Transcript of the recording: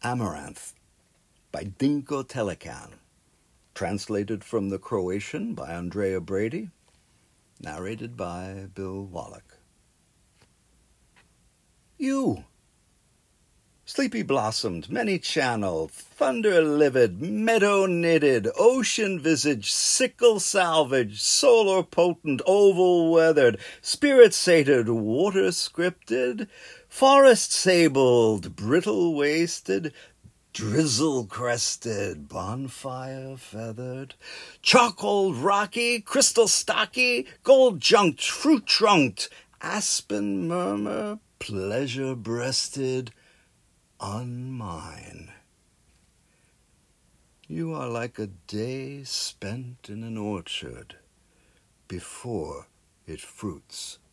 Amaranth by Dinko Telekan. Translated from the Croatian by Andrea Brady. Narrated by Bill Wallach. You, sleepy-blossomed, many-channeled, thunder-livid, meadow-knitted, ocean-visaged, sickle-salvaged, solar-potent, oval-weathered, spirit-sated, water-scripted, forest-sabled, brittle-waisted, drizzle-crested, bonfire-feathered, charcoal-rocky, crystal-stocky, gold-junked, fruit-trunked, aspen-murmur, pleasure-breasted, unmine. You are like a day spent in an orchard before it fruits.